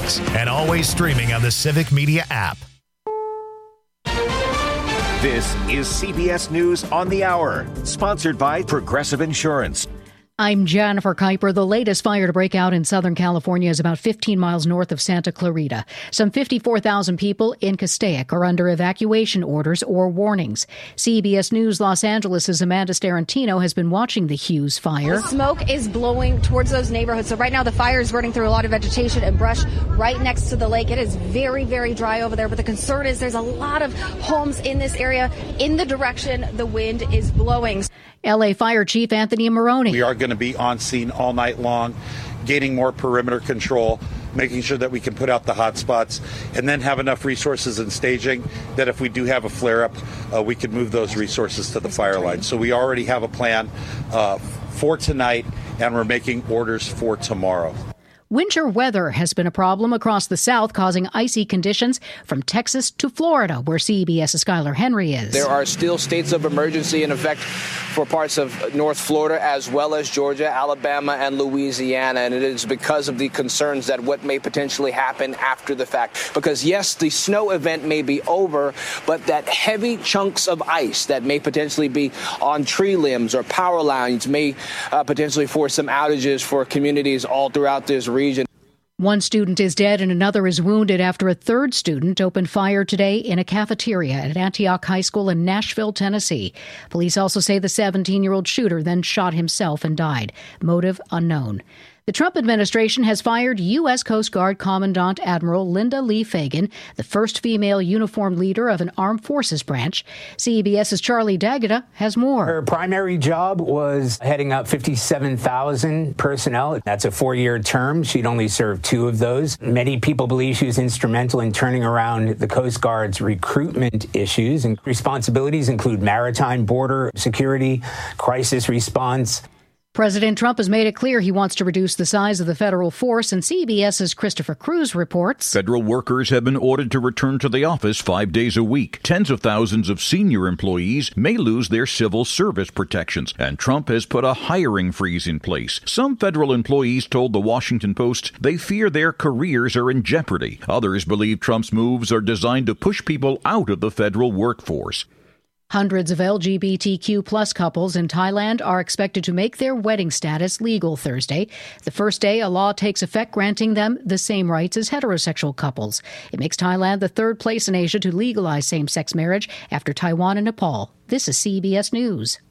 Netflix, and always streaming on the Civic Media app. This is CBS News on the Hour, sponsored by Progressive Insurance. I'm Jennifer Kuiper. The latest fire to break out in Southern California is about 15 miles north of Santa Clarita. Some 54,000 people in Castaic are under evacuation orders or warnings. CBS News Los Angeles' Amanda Starantino has been watching the Hughes fire. The smoke is blowing towards those neighborhoods. So right now the fire is burning through a lot of vegetation and brush right next to the lake. It is very, very dry over there. But the concern is there's a lot of homes in this area in the direction the wind is blowing. L.A. Fire Chief Anthony Maroney. We are going to be on scene all night long, gaining more perimeter control, making sure that we can put out the hot spots, and then have enough resources and staging that if we do have a flare-up, we can move those resources to the fire line. So we already have a plan for tonight, and we're making orders for tomorrow. Winter weather has been a problem across the South, causing icy conditions from Texas to Florida, where CBS's Skylar Henry is. There are still states of emergency in effect for parts of North Florida, as well as Georgia, Alabama, and Louisiana. And it is because of the concerns that what may potentially happen after the fact. Because, yes, the snow event may be over, but that heavy chunks of ice that may potentially be on tree limbs or power lines may potentially force some outages for communities all throughout this region. One student is dead and another is wounded after a third student opened fire today in a cafeteria at Antioch High School in Nashville, Tennessee. Police also say the 17-year-old shooter then shot himself and died. Motive unknown. The Trump administration has fired U.S. Coast Guard Commandant Admiral Linda Lee Fagan, the first female uniformed leader of an armed forces branch. CBS's Charlie D'Agata has more. Her primary job was heading up 57,000 personnel. That's a 4-year term. She'd only served 2 of those. Many people believe she was instrumental in turning around the Coast Guard's recruitment issues, and responsibilities include maritime, border security, crisis response. President Trump has made it clear he wants to reduce the size of the federal force, and CBS's Christopher Cruz reports. Federal workers have been ordered to return to the office 5 days a week. Tens of thousands of senior employees may lose their civil service protections, and Trump has put a hiring freeze in place. Some federal employees told the Washington Post they fear their careers are in jeopardy. Others believe Trump's moves are designed to push people out of the federal workforce. Hundreds of LGBTQ plus couples in Thailand are expected to make their wedding status legal Thursday. The first day a law takes effect granting them the same rights as heterosexual couples. It makes Thailand the third place in Asia to legalize same-sex marriage after Taiwan and Nepal. This is CBS News.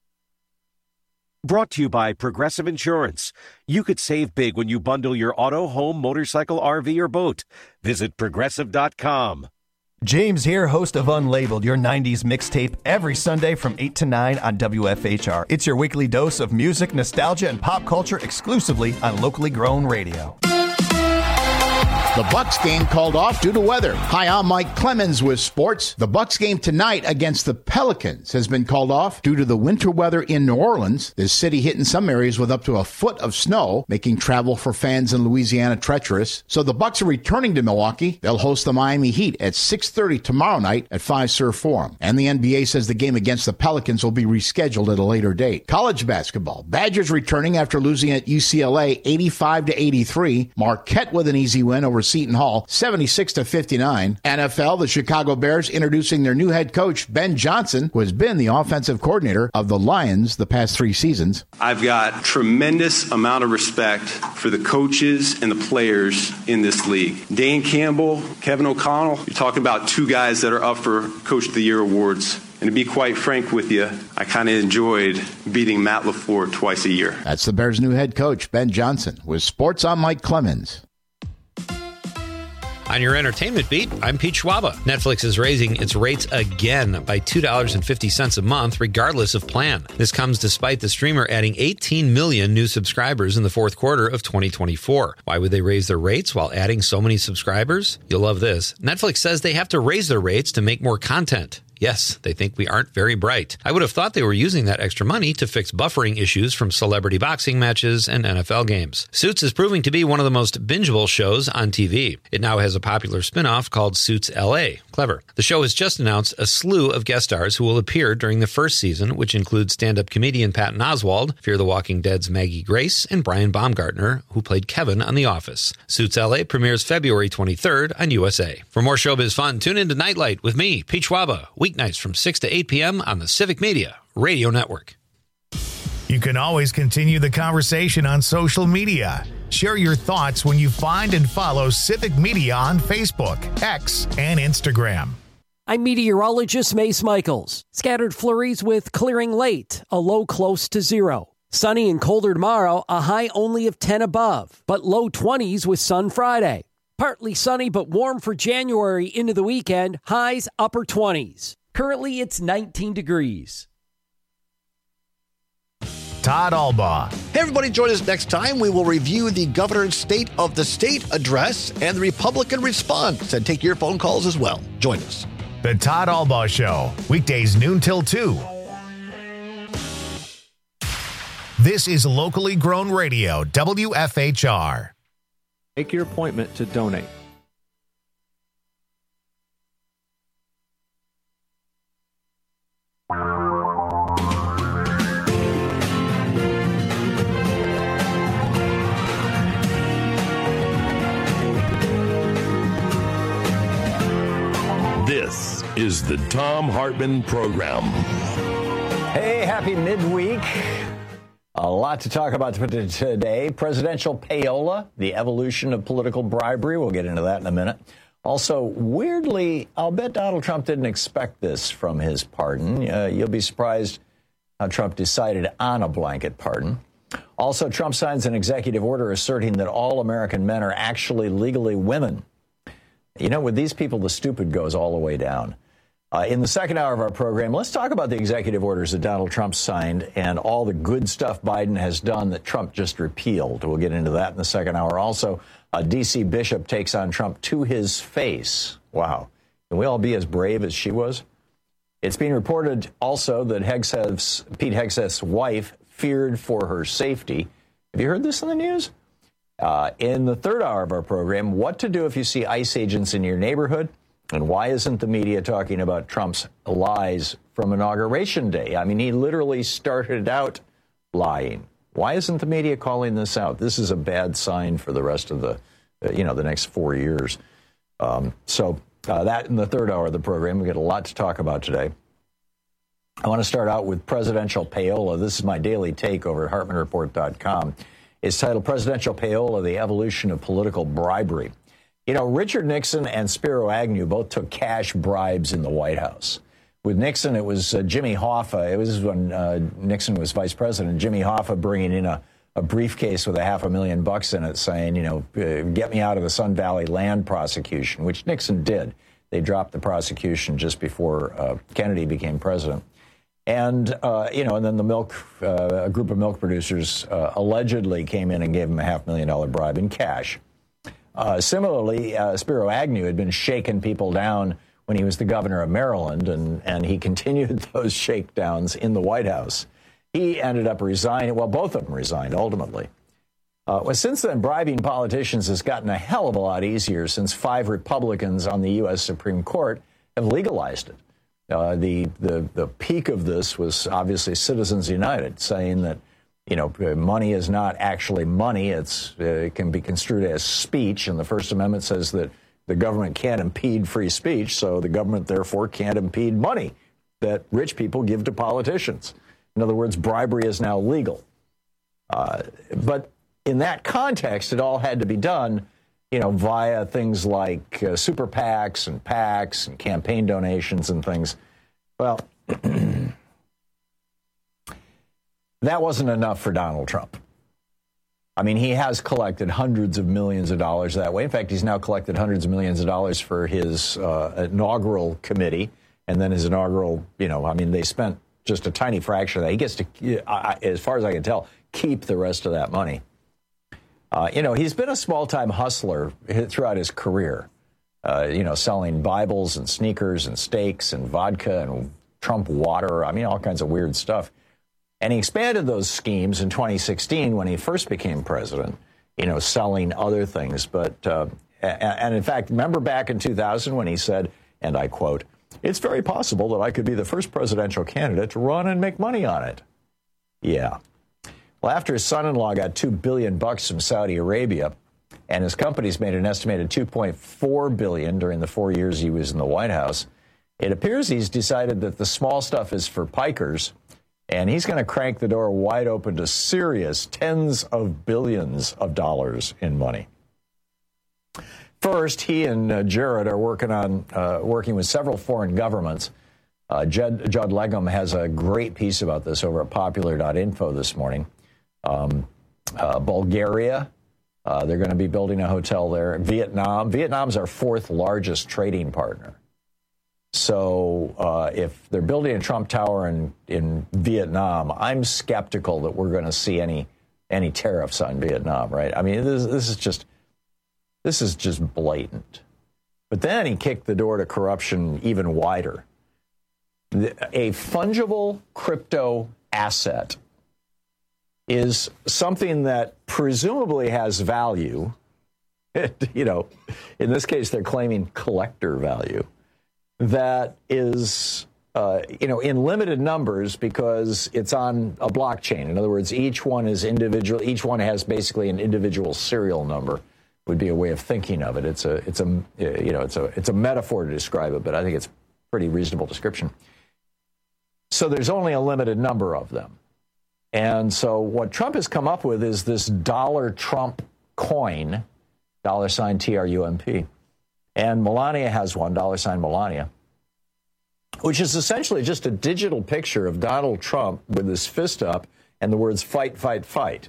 Brought to you by Progressive Insurance. You could save big when you bundle your auto, home, motorcycle, RV, or boat. Visit Progressive.com. James here, host of Unlabeled, your 90s mixtape, every Sunday from 8 to 9 on WFHR. It's your weekly dose of music, nostalgia, and pop culture exclusively on locally grown radio. The Bucks game called off due to weather. Hi, I'm Mike Clemens with sports. The Bucks game tonight against the Pelicans has been called off due to the winter weather in New Orleans. The city hit in some areas with up to a foot of snow, making travel for fans in Louisiana treacherous. So the Bucks are returning to Milwaukee. They'll host the Miami Heat at 6:30 tomorrow night at Fiserv Forum. And the NBA says the game against the Pelicans will be rescheduled at a later date. College basketball. Badgers returning after losing at UCLA 85-83. Marquette with an easy win over Seton Hall, 76-59. NFL, the Chicago Bears introducing their new head coach, Ben Johnson, who has been the offensive coordinator of the Lions the past 3 seasons. I've got tremendous amount of respect for the coaches and the players in this league. Dan Campbell, Kevin O'Connell, you're talking about 2 guys that are up for Coach of the Year awards. And to be quite frank with you, I kind of enjoyed beating Matt LaFleur twice a year. That's the Bears' new head coach, Ben Johnson. With sports, I'm Mike Clemens. On your entertainment beat, I'm Pete Schwaba. Netflix is raising its rates again by $2.50 a month, regardless of plan. This comes despite the streamer adding 18 million new subscribers in the fourth quarter of 2024. Why would they raise their rates while adding so many subscribers? You'll love this. Netflix says they have to raise their rates to make more content. Yes, they think we aren't very bright. I would have thought they were using that extra money to fix buffering issues from celebrity boxing matches and NFL games. Suits is proving to be one of the most bingeable shows on TV. It now has a popular spin-off called Suits LA, Clever. The show has just announced a slew of guest stars who will appear during the first season, which includes stand-up comedian Patton Oswalt, Fear the Walking Dead's Maggie Grace, and Brian Baumgartner, who played Kevin on The Office. Suits LA premieres February 23rd on USA. For more showbiz fun, tune in to Nightlight with me, Pete Schwaba, weeknights from 6 to 8 p.m. on the Civic Media Radio Network. You can always continue the conversation on social media. Share your thoughts when you find and follow Civic Media on Facebook, X, and Instagram. I'm meteorologist Mace Michaels. Scattered flurries with clearing late, a low close to 0. Sunny and colder tomorrow, a high only of 10 above, but low 20s with sun Friday. Partly sunny but warm for January into the weekend, highs upper 20s. Currently, it's 19 degrees. Todd Albaugh. Hey, everybody, join us next time. We will review the governor's State of the State address and the Republican response and take your phone calls as well. Join us. The Todd Albaugh Show, weekdays noon till 2. This is locally grown radio, WFHR. Make your appointment to donate. This is the Thom Hartmann Program. Hey, happy midweek. A lot to talk about today. Presidential payola, the evolution of political bribery. We'll get into that in a minute. Also, weirdly, I'll bet Donald Trump didn't expect this from his pardon. You'll be surprised how Trump decided on a blanket pardon. Also, Trump signs an executive order asserting that all American men are actually legally women. You know, with these people, the stupid goes all the way down. In the second hour of our program, let's talk about the executive orders that Donald Trump signed and all the good stuff Biden has done that Trump just repealed. We'll get into that in the second hour. Also, a D.C. bishop takes on Trump to his face. Wow. Can we all be as brave as she was? It's being reported also that Pete Hegseth's wife feared for her safety. Have you heard this in the news? In the third hour of our program, what to do if you see ICE agents in your neighborhood, and why isn't the media talking about Trump's lies from Inauguration Day? I mean, he literally started out lying. Why isn't the media calling this out? This is a bad sign for the rest of the next 4 years. That in the third hour of the program. We got a lot to talk about today. I want to start out with presidential payola. This is my daily take over at HartmannReport.com. It's titled Presidential Payola, the Evolution of Political Bribery. You know, Richard Nixon and Spiro Agnew both took cash bribes in the White House. With Nixon, it was Jimmy Hoffa. It was when Nixon was vice president. Jimmy Hoffa bringing in a briefcase with $500,000 in it saying, get me out of the Sun Valley land prosecution, which Nixon did. They dropped the prosecution just before Kennedy became president. And, and then a group of milk producers allegedly came in and gave him a $500,000 bribe in cash. Similarly, Spiro Agnew had been shaking people down when he was the governor of Maryland, and he continued those shakedowns in the White House. He ended up resigning. Well, both of them resigned ultimately. Since then, bribing politicians has gotten a hell of a lot easier since 5 Republicans on the U.S. Supreme Court have legalized it. The peak of this was obviously Citizens United saying that, money is not actually money. It can be construed as speech. And the First Amendment says that the government can't impede free speech. So the government, therefore, can't impede money that rich people give to politicians. In other words, bribery is now legal. But in that context, it all had to be done, via things like super PACs and PACs and campaign donations and things. Well, that wasn't enough for Donald Trump. I mean, he has collected hundreds of millions of dollars that way. In fact, he's now collected hundreds of millions of dollars for his inaugural committee. And then his inaugural, they spent just a tiny fraction of that. He gets to, as far as I can tell, keep the rest of that money. He's been a small-time hustler throughout his career, selling Bibles and sneakers and steaks and vodka and Trump water. all kinds of weird stuff. And he expanded those schemes in 2016 when he first became president, selling other things. But, and in fact, remember back in 2000 when he said, and I quote, "It's very possible that I could be the first presidential candidate to run and make money on it." Yeah. Well, after his son-in-law got $2 billion from Saudi Arabia, and his company's made an estimated $2.4 billion during the 4 years he was in the White House, it appears he's decided that the small stuff is for pikers, and he's going to crank the door wide open to serious tens of billions of dollars in money. First, he and Jared are working with several foreign governments. Judd Legum has a great piece about this over at popular.info this morning. Bulgaria, they're going to be building a hotel there. Vietnam's our fourth largest trading partner. So if they're building a Trump Tower in Vietnam, I'm skeptical that we're going to see any tariffs on Vietnam, right? I mean, this is just blatant. But then he kicked the door to corruption even wider. A fungible crypto asset is something that presumably has value. You know, in this case, they're claiming collector value. That is, in limited numbers because it's on a blockchain. In other words, each one is individual. Each one has basically an individual serial number. Would be a way of thinking of it. It's a metaphor to describe it, but I think it's a pretty reasonable description. So there's only a limited number of them. And so what Trump has come up with is this dollar Trump coin, $TRUMP. And Melania has one, $Melania, which is essentially just a digital picture of Donald Trump with his fist up and the words fight, fight, fight.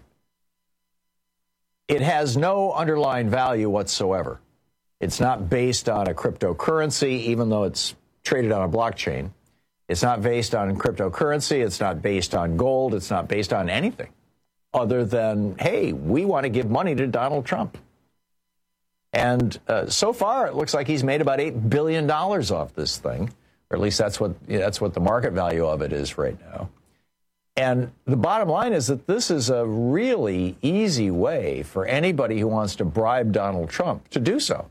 It has no underlying value whatsoever. It's not based on a cryptocurrency, even though it's traded on a blockchain. It's not based on cryptocurrency. It's not based on gold. It's not based on anything other than, hey, we want to give money to Donald Trump. And so far, it looks like he's made about $8 billion off this thing, or at least that's what the market value of it is right now. And the bottom line is that this is a really easy way for anybody who wants to bribe Donald Trump to do so.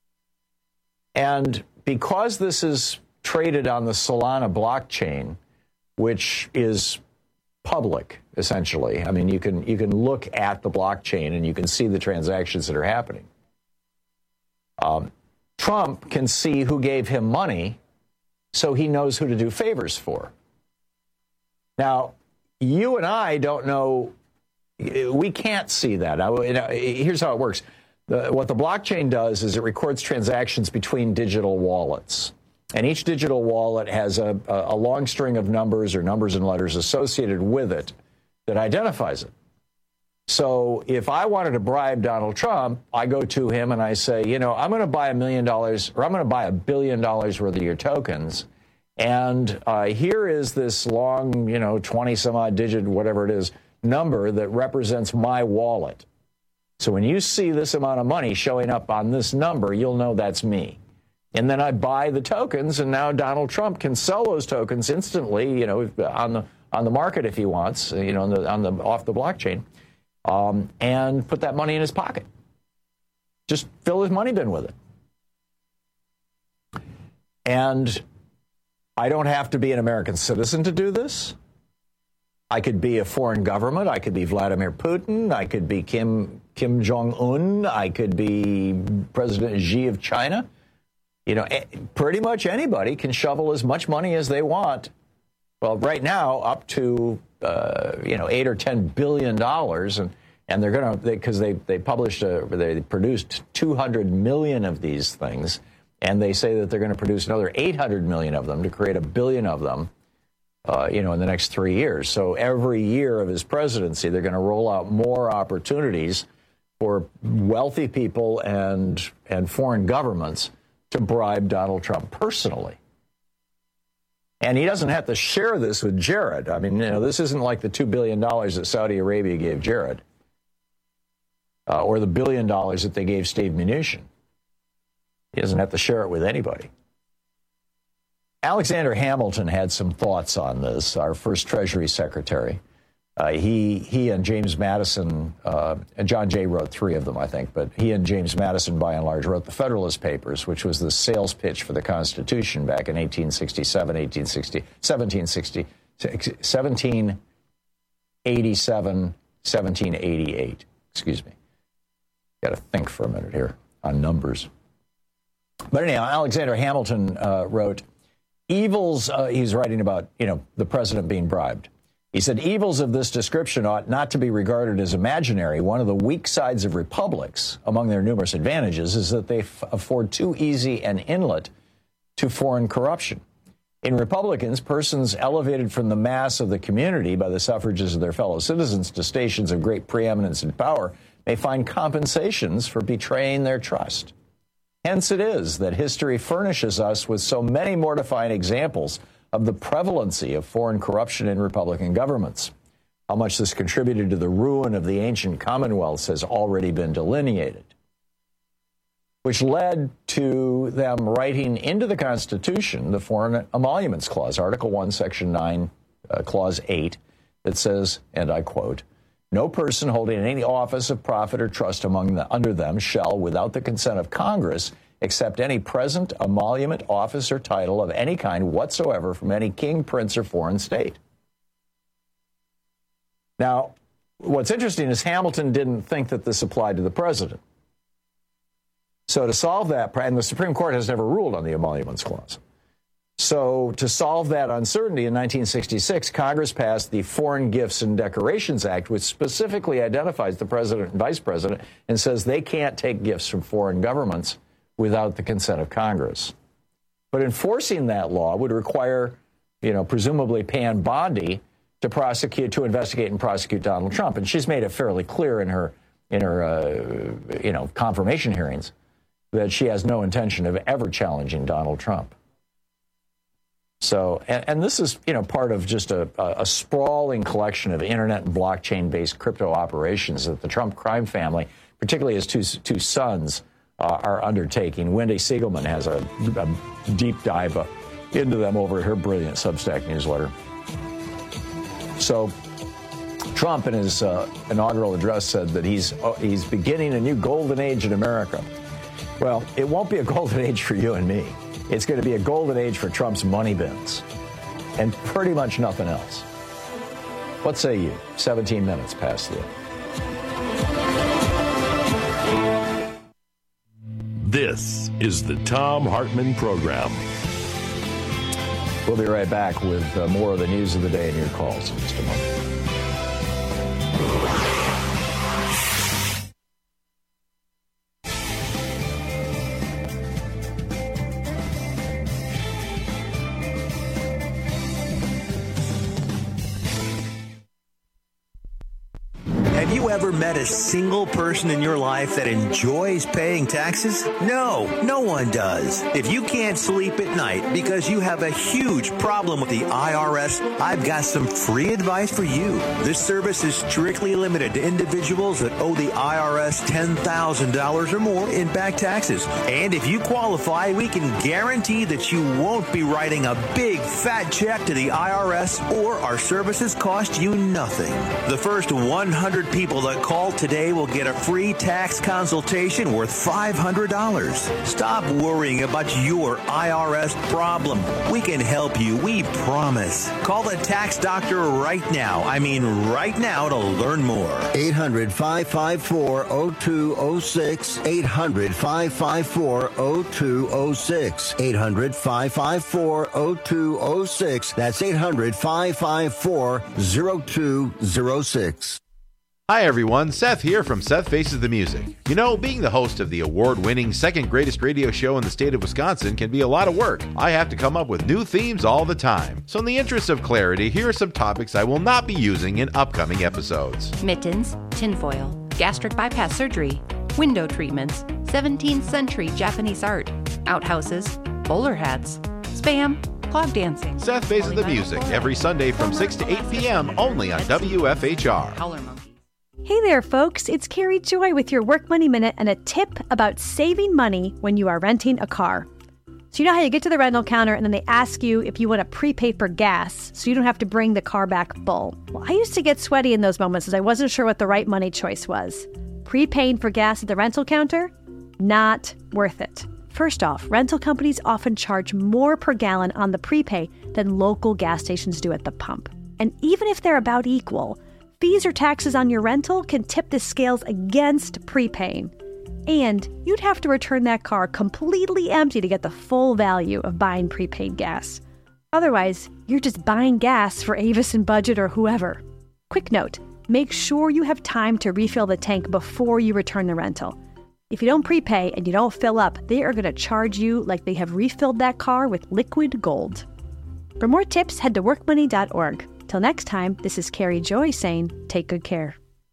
And because this is traded on the Solana blockchain, which is public, essentially. I mean, you can look at the blockchain and you can see the transactions that are happening. Trump can see who gave him money, so he knows who to do favors for. Now, you and I don't know. We can't see that. Here's how it works. What the blockchain does is it records transactions between digital wallets. And each digital wallet has a long string of numbers or numbers and letters associated with it that identifies it. So if I wanted to bribe Donald Trump, I go to him and I say, I'm going to buy $1 million or I'm going to buy $1 billion worth of your tokens. And here is this long, 20 some odd digit, whatever it is, number that represents my wallet. So when you see this amount of money showing up on this number, you'll know that's me. And then I buy the tokens, and now Donald Trump can sell those tokens instantly, on the market if he wants, off the blockchain, and put that money in his pocket. Just fill his money bin with it. And I don't have to be an American citizen to do this. I could be a foreign government. I could be Vladimir Putin. I could be Kim Jong-un. I could be President Xi of China. Pretty much anybody can shovel as much money as they want. Well, right now, up to, $8 or $10 billion. And they're going to, because they produced 200 million of these things. And they say that they're going to produce another 800 million of them to create 1 billion of them, in the next 3 years. So every year of his presidency, they're going to roll out more opportunities for wealthy people and foreign governments to bribe Donald Trump personally. And he doesn't have to share this with Jared. I mean, this isn't like the $2 billion that Saudi Arabia gave Jared, or the $1 billion that they gave Steve Mnuchin. He doesn't have to share it with anybody. Alexander Hamilton had some thoughts on this, our first Treasury Secretary. He and James Madison, and John Jay wrote 3 of them, I think, but he and James Madison, by and large, wrote the Federalist Papers, which was the sales pitch for the Constitution back in 1788. Excuse me. Got to think for a minute here on numbers. But anyhow, Alexander Hamilton wrote, evils, he's writing about, the president being bribed. He said, evils of this description ought not to be regarded as imaginary. One of the weak sides of republics, among their numerous advantages, is that they afford too easy an inlet to foreign corruption. In republicans, persons elevated from the mass of the community by the suffrages of their fellow citizens to stations of great preeminence and power may find compensations for betraying their trust. Hence it is that history furnishes us with so many mortifying examples of the prevalency of foreign corruption in Republican governments. How much this contributed to the ruin of the ancient commonwealths has already been delineated, which led to them writing into the Constitution the Foreign Emoluments Clause, Article 1, Section 9, Clause 8, that says, and I quote, no person holding any office of profit or trust under them shall, without the consent of Congress, accept any present, emolument, office, or title of any kind whatsoever from any king, prince, or foreign state. Now, what's interesting is Hamilton didn't think that this applied to the president. So to solve that, and the Supreme Court has never ruled on the Emoluments Clause. So to solve that uncertainty in 1966, Congress passed the Foreign Gifts and Decorations Act, which specifically identifies the president and vice president and says they can't take gifts from foreign governments without the consent of Congress. But enforcing that law would require, presumably Pam Bondi to investigate and prosecute Donald Trump. And she's made it fairly clear in her confirmation hearings that she has no intention of ever challenging Donald Trump. So, and this is, part of just a sprawling collection of internet and blockchain-based crypto operations that the Trump crime family, particularly his two sons, are undertaking. Wendy Siegelman has a deep dive into them over at her brilliant Substack newsletter. So, Trump in his inaugural address said that he's beginning a new golden age in America. Well, it won't be a golden age for you and me. It's going to be a golden age for Trump's money bins and pretty much nothing else. What say you? 17 minutes past the hour. This is the Thom Hartmann Program. We'll be right back with more of the news of the day and your calls in just a moment. Have you ever met a single person in your life that enjoys paying taxes? No one does. If you can't sleep at night because you have a huge problem with the IRS, I've got some free advice for you. This service is strictly limited to individuals that owe the IRS $10,000 or more in back taxes. And if you qualify, we can guarantee that you won't be writing a big fat check to the IRS, or our services cost you nothing. The first 100 people that call today will get a free tax consultation worth $500. Stop worrying about your IRS problem. We can help you, we promise. Call the tax doctor right now. I mean right now, to learn more. 800-554-0206. 800-554-0206. 800-554-0206. That's 800-554-0206. Hi everyone, Seth here from Seth Faces the Music. You know, being the host of the award-winning second greatest radio show in the state of Wisconsin can be a lot of work. I have to come up with new themes all the time. So in the interest of clarity, here are some topics I will not be using in upcoming episodes. Mittens, tinfoil, gastric bypass surgery, window treatments, 17th century Japanese art, outhouses, bowler hats, spam, clog dancing. Seth Faces the Music, every Sunday from 6 to 8 p.m. only on WFHR. Hey there, folks. It's Carrie Joy with your Work Money Minute and a tip about saving money when you are renting a car. So you know how you get to the rental counter and then they ask you if you want to prepay for gas so you don't have to bring the car back full. Well, I used to get sweaty in those moments as I wasn't sure what the right money choice was. Prepaying for gas at the rental counter? Not worth it. First off, rental companies often charge more per gallon on the prepay than local gas stations do at the pump. And even if they're about equal, fees or taxes on your rental can tip the scales against prepaying. And you'd have to return that car completely empty to get the full value of buying prepaid gas. Otherwise, you're just buying gas for Avis and Budget or whoever. Quick note, make sure you have time to refill the tank before you return the rental. If you don't prepay and you don't fill up, they are going to charge you like they have refilled that car with liquid gold. For more tips, head to workmoney.org. Till next time, this is Carrie Joy saying, take good care.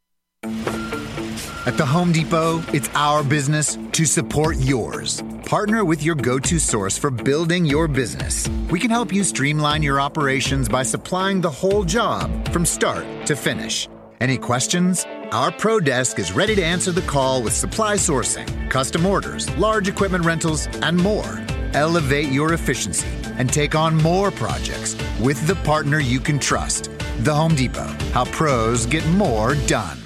At the Home Depot, it's our business to support yours. Partner with your go-to source for building your business. We can help you streamline your operations by supplying the whole job from start to finish. Any questions? Our Pro Desk is ready to answer the call with supply sourcing, custom orders, large equipment rentals, and more. Elevate your efficiency and take on more projects with the partner you can trust. The Home Depot, how pros get more done.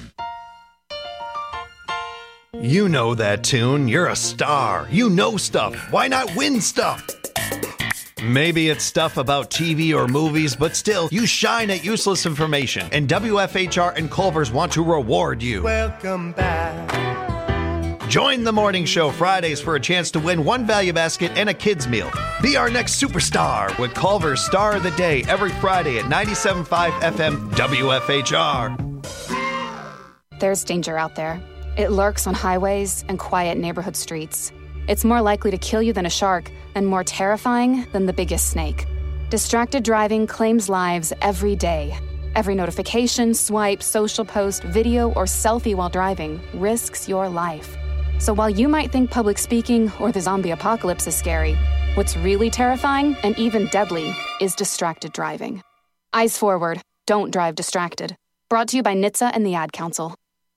You know that tune. You're a star. You know stuff. Why not win stuff? Maybe it's stuff about TV or movies, but still, you shine at useless information. And WFHR and Culver's want to reward you. Welcome back. Join the morning show Fridays for a chance to win one value basket and a kid's meal. Be our next superstar with Culver's Star of the Day every Friday at 97.5 FM WFHR. There's danger out there. It lurks on highways and quiet neighborhood streets. It's more likely to kill you than a shark and more terrifying than the biggest snake. Distracted driving claims lives every day. Every notification, swipe, social post, video, or selfie while driving risks your life. So while you might think public speaking or the zombie apocalypse is scary, what's really terrifying and even deadly is distracted driving. Eyes forward. Don't drive distracted. Brought to you by NHTSA and the Ad Council.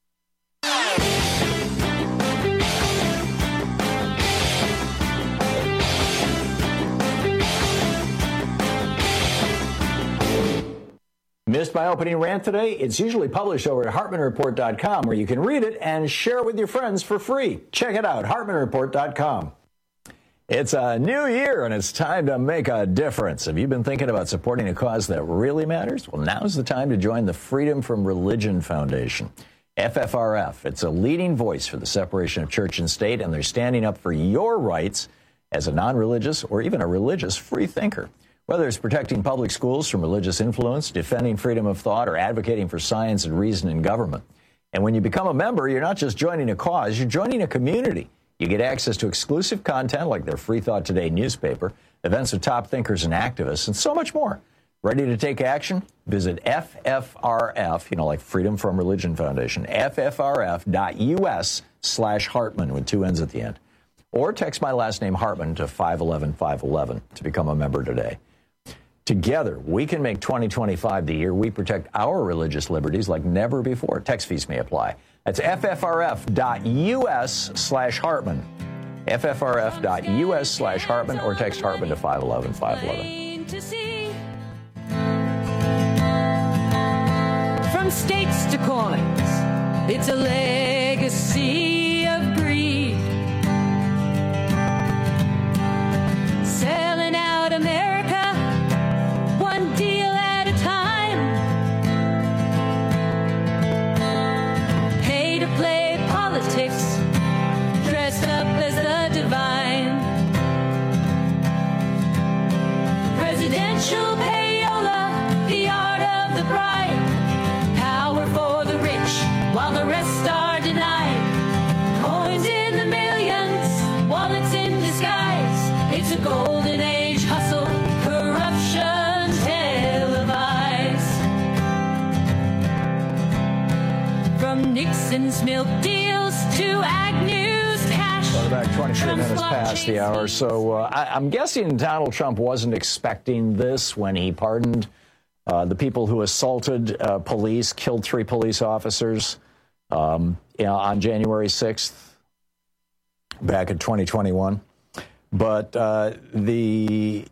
Missed my opening rant today? It's usually published over at HartmanReport.com, where you can read it and share it with your friends for free. Check it out, HartmanReport.com. It's a new year, and it's time to make a difference. Have you been thinking about supporting a cause that really matters? Well, now's the time to join the Freedom from Religion Foundation, FFRF. It's a leading voice for the separation of church and state, and they're standing up for your rights as a non-religious or even a religious free thinker. Whether it's protecting public schools from religious influence, defending freedom of thought, or advocating for science and reason in government. And when you become a member, you're not just joining a cause, you're joining a community. You get access to exclusive content like their Free Thought Today newspaper, events of top thinkers and activists, and so much more. Ready to take action? Visit FFRF, like Freedom from Religion Foundation, ffrf.us/Hartman with 2 N's at the end. Or text my last name, Hartman, to 511-511 to become a member today. Together, we can make 2025 the year we protect our religious liberties like never before. Text fees may apply. That's ffrf.us/Hartman. ffrf.us/Hartman, or text Hartman to 511-511. From states to coins, it's a legacy of greed. Selling out America, one deal at a time. Pay to play politics, dressed up as the divine. Presidential payola, the art of the bride. Power for the rich, while the rest are denied. Coins in the millions, wallets in disguise. It's a golden age hustle, corruption televised. From Nixon's milk deals to Agnew's cash. Well, about 23 minutes past the hour. So I'm guessing Donald Trump wasn't expecting this when he pardoned the people who assaulted police, killed 3 police officers on January 6th, back in 2021. But the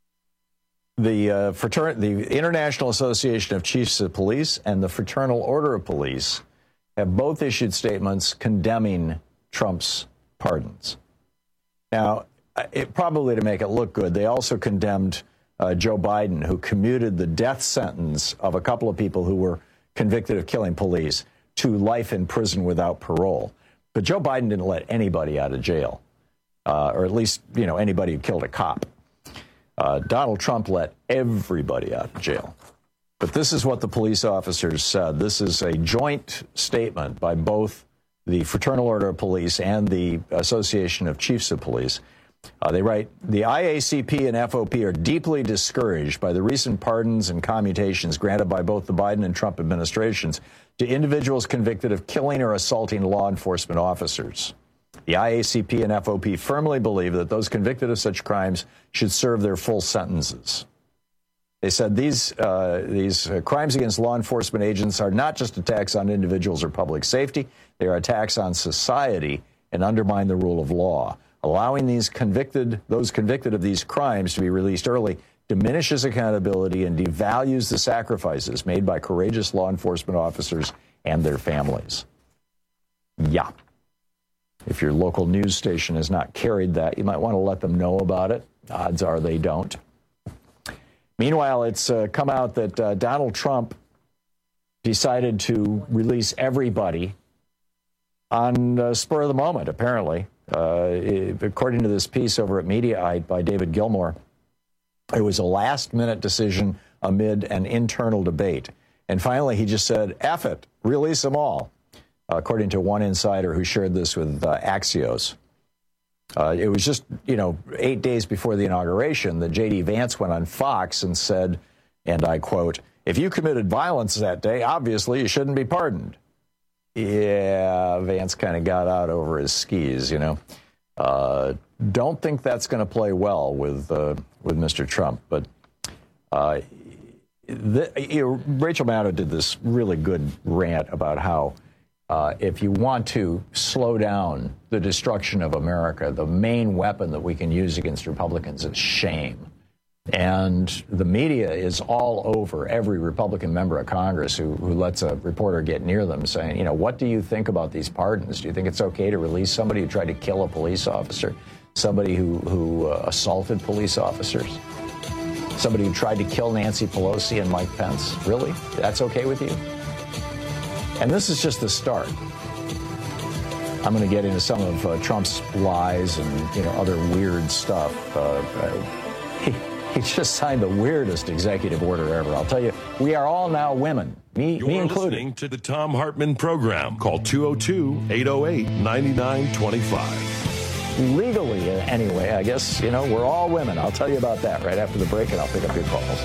International Association of Chiefs of Police and the Fraternal Order of Police have both issued statements condemning Trump's pardons. Now, probably to make it look good, they also condemned Joe Biden, who commuted the death sentence of a couple of people who were convicted of killing police to life in prison without parole. But Joe Biden didn't let anybody out of jail, or at least, anybody who killed a cop. Donald Trump let everybody out of jail. But this is what the police officers said. This is a joint statement by both the Fraternal Order of Police and the Association of Chiefs of Police. They write, the IACP and FOP are deeply discouraged by the recent pardons and commutations granted by both the Biden and Trump administrations to individuals convicted of killing or assaulting law enforcement officers. The IACP and FOP firmly believe that those convicted of such crimes should serve their full sentences. They said these crimes against law enforcement agents are not just attacks on individuals or public safety, they are attacks on society and undermine the rule of law. Allowing those convicted of these crimes to be released early diminishes accountability and devalues the sacrifices made by courageous law enforcement officers and their families. Yeah. If your local news station has not carried that, you might want to let them know about it. Odds are they don't. Meanwhile, it's come out that Donald Trump decided to release everybody on spur of the moment, apparently. According to this piece over at Mediaite by David Gilmour, it was a last-minute decision amid an internal debate. And finally, he just said, F it, release them all, according to one insider who shared this with Axios. It was just, 8 days before the inauguration that J.D. Vance went on Fox and said, and I quote, if you committed violence that day, obviously you shouldn't be pardoned. Yeah, Vance kind of got out over his skis, Don't think that's going to play well with Mr. Trump. But Rachel Maddow did this really good rant about how if you want to slow down the destruction of America, the main weapon that we can use against Republicans is shame. And the media is all over every Republican member of Congress who lets a reporter get near them saying, what do you think about these pardons? Do you think it's okay to release somebody who tried to kill a police officer, somebody who assaulted police officers, somebody who tried to kill Nancy Pelosi and Mike Pence? Really? That's okay with you? And this is just the start. I'm going to get into some of Trump's lies and other weird stuff. He just signed the weirdest executive order ever. I'll tell you, we are all now women, me included. You're listening to the Thom Hartmann Program. Call 202-808-9925. Legally, anyway, I guess, we're all women. I'll tell you about that right after the break, and I'll pick up your calls.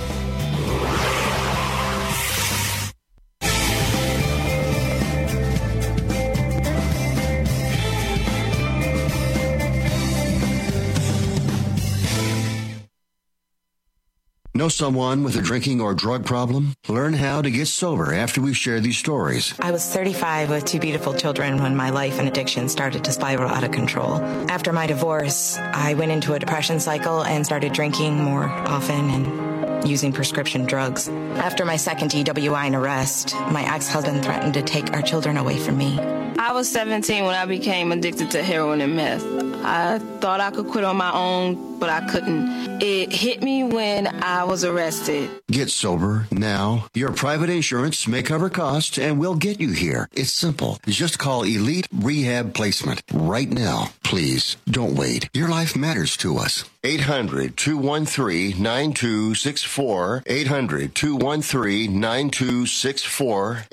Know someone with a drinking or drug problem? Learn how to get sober after we share these stories. I was 35 with 2 beautiful children when my life and addiction started to spiral out of control. After my divorce, I went into a depression cycle and started drinking more often and using prescription drugs. After my second DWI and arrest, my ex-husband threatened to take our children away from me. I was 17 when I became addicted to heroin and meth. I thought I could quit on my own, but I couldn't. It hit me when I was arrested. Get sober now. Your private insurance may cover costs and we'll get you here. It's simple. Just call Elite Rehab Placement right now. Please don't wait. Your life matters to us. 800-213-9264. 800-213-9264.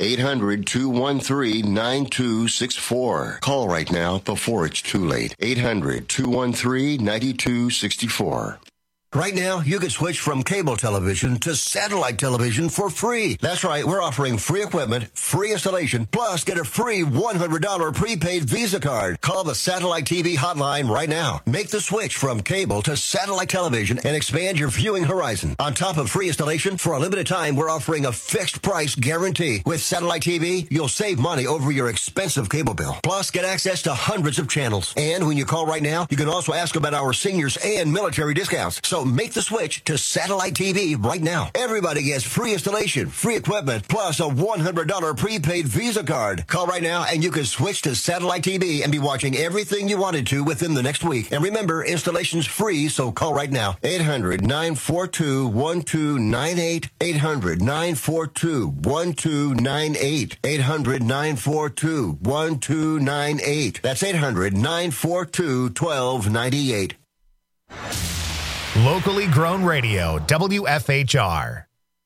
800-213-9264. Call right now before it's too late. 800-213-9264. Right now, you can switch from cable television to satellite television for free. That's right, we're offering free equipment, free installation, plus get a free $100 prepaid Visa card. Call the Satellite TV hotline right now. Make the switch from cable to satellite television and expand your viewing horizon. On top of free installation, for a limited time, we're offering a fixed price guarantee. With Satellite TV, you'll save money over your expensive cable bill. Plus, get access to hundreds of channels. And when you call right now, you can also ask about our seniors and military discounts. So make the switch to Satellite TV right now. Everybody gets free installation, free equipment, plus a $100 prepaid Visa card. Call right now and you can switch to Satellite TV and be watching everything you wanted to within the next week. And remember, installation's free, so call right now. 800-942-1298. 800-942-1298. 800-942-1298. That's 800-942-1298. Locally grown radio, WFHR.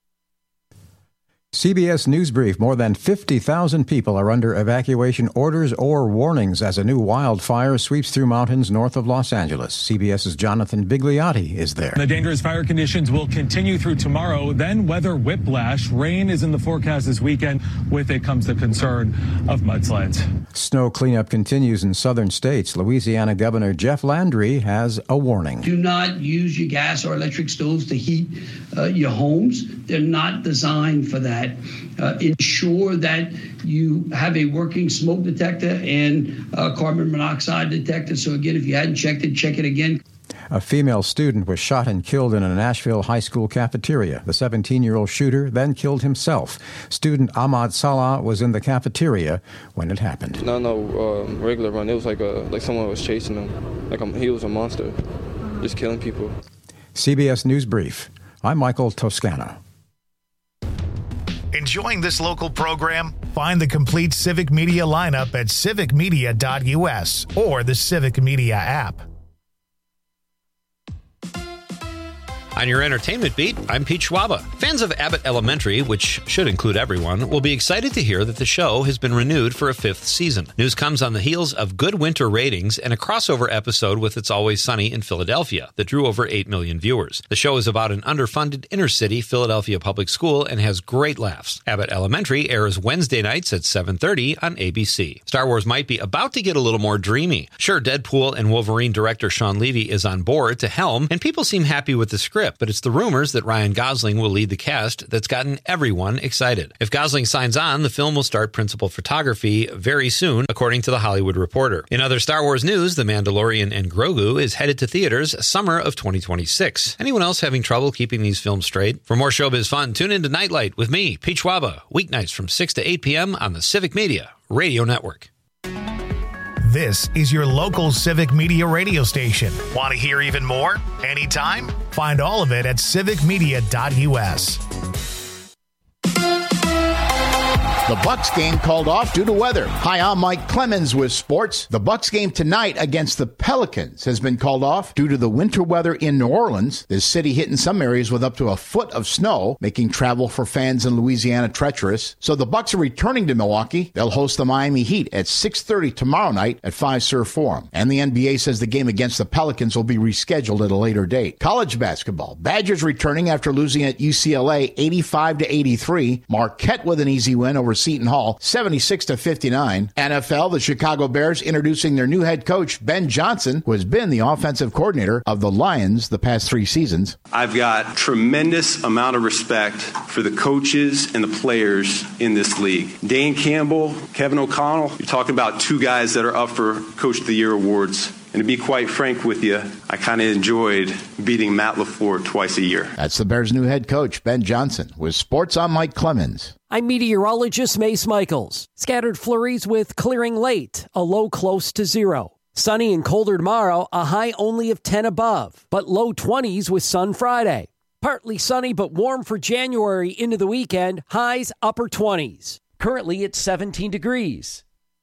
CBS News Brief. More than 50,000 people are under evacuation orders or warnings as a new wildfire sweeps through mountains north of Los Angeles. CBS's Jonathan Bigliotti is there. The dangerous fire conditions will continue through tomorrow. Then weather whiplash. Rain is in the forecast this weekend. With it comes the concern of mudslides. Snow cleanup continues in southern states. Louisiana Governor Jeff Landry has a warning. Do not use your gas or electric stoves to heat your homes. They're not designed for that. Ensure that you have a working smoke detector and carbon monoxide detector. So again, if you hadn't checked it, check it again. A female student was shot and killed in a Nashville high school cafeteria. The 17-year-old shooter then killed himself. Student Ahmad Salah was in the cafeteria when it happened. No, regular run. It was like someone was chasing him. He was a monster, just killing people. CBS News Brief. I'm Michael Toscano. Enjoying this local program? Find the complete Civic Media lineup at civicmedia.us or the Civic Media app. On your entertainment beat, I'm Pete Schwaba. Fans of Abbott Elementary, which should include everyone, will be excited to hear that the show has been renewed for a 5th season. News comes on the heels of good winter ratings and a crossover episode with It's Always Sunny in Philadelphia that drew over 8 million viewers. The show is about an underfunded inner-city Philadelphia public school and has great laughs. Abbott Elementary airs Wednesday nights at 7:30 on ABC. Star Wars might be about to get a little more dreamy. Sure, Deadpool and Wolverine director Sean Levy is on board to helm, and people seem happy with the script. But it's the rumors that Ryan Gosling will lead the cast that's gotten everyone excited. If Gosling signs on, the film will start principal photography very soon, according to The Hollywood Reporter. In other Star Wars news, The Mandalorian and Grogu is headed to theaters summer of 2026. Anyone else having trouble keeping these films straight? For more showbiz fun, tune into Nightlight with me, Pete Schwaba, weeknights from 6 to 8 p.m. on the Civic Media Radio Network. This is your local Civic Media radio station. Want to hear even more? Anytime? Find all of it at civicmedia.us. The Bucs game called off due to weather. Hi, I'm Mike Clemens with sports. The Bucs game tonight against the Pelicans has been called off due to the winter weather in New Orleans. The city hit in some areas with up to a foot of snow, making travel for fans in Louisiana treacherous. So the Bucs are returning to Milwaukee. They'll host the Miami Heat at 6:30 tomorrow night at Fiserv Forum. And the NBA says the game against the Pelicans will be rescheduled at a later date. College basketball. Badgers returning after losing at UCLA 85-83. Marquette with an easy win over Seton Hall, 76-59. NFL, the Chicago Bears introducing their new head coach, Ben Johnson, who has been the offensive coordinator of the Lions the past 3 seasons. I've got tremendous amount of respect for the coaches and the players in this league. Dan Campbell, Kevin O'Connell, you're talking about 2 guys that are up for Coach of the Year awards. And to be quite frank with you, I kind of enjoyed beating Matt LaFleur twice a year. That's the Bears' new head coach, Ben Johnson. With sports, I'm Mike Clemens. I'm meteorologist Mace Michaels. Scattered flurries with clearing late, a low close to 0. Sunny and colder tomorrow, a high only of 10 above, but low 20s with sun Friday. Partly sunny but warm for January into the weekend, highs upper 20s. Currently it's 17 degrees.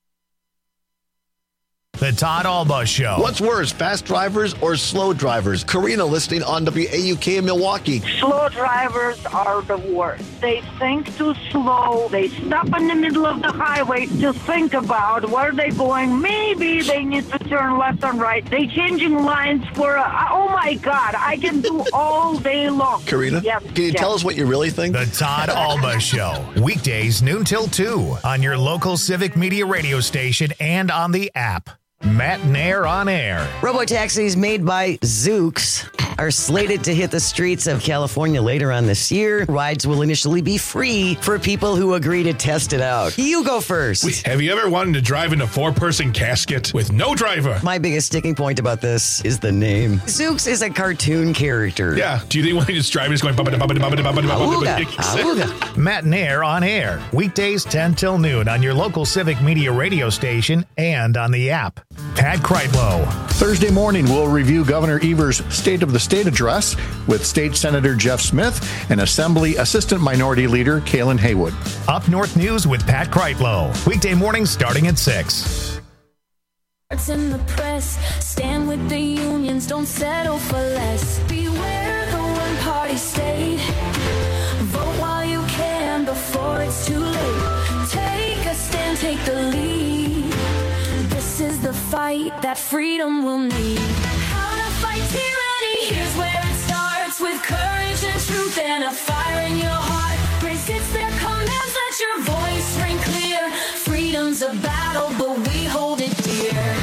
The Todd Alba Show. What's worse, fast drivers or slow drivers? Karina listening on WAUK in Milwaukee. Slow drivers are the worst. They think too slow. They stop in the middle of the highway to think about where they're going. Maybe they need to turn left and right. They changing lines for, oh my God, I can do all day long. Karina, can you tell us what you really think? The Todd Alba Show. Weekdays noon till 2 on your local Civic Media radio station and on the app. Matt Nair on air. Robotaxis made by Zoox are slated to hit the streets of California later on this year. Rides will initially be free for people who agree to test it out. You go first. Have you ever wanted to drive in a 4-person casket with no driver? My biggest sticking point about this is the name. Zoox is a cartoon character. Yeah. Do you think when you just drive, it's going... Matt Nair on air. Weekdays 10 till noon on your local Civic Media radio station and on the app. Pat Kreitlow. Thursday morning, we'll review Governor Evers' State of the State address with State Senator Jeff Smith and Assembly Assistant Minority Leader Kaylin Haywood. Up North News with Pat Kreitlow. Weekday mornings starting at 6. It's in the press. Stand with the unions. Don't settle for less. Beware the one-party state. Vote while you can before it's too late. Take a stand, take the lead. This is the fight that freedom will need. How to fight tyranny. Here's where it starts, with courage and truth and a fire in your heart. Resist their commands, let your voice ring clear. Freedom's a battle, but we hold it dear.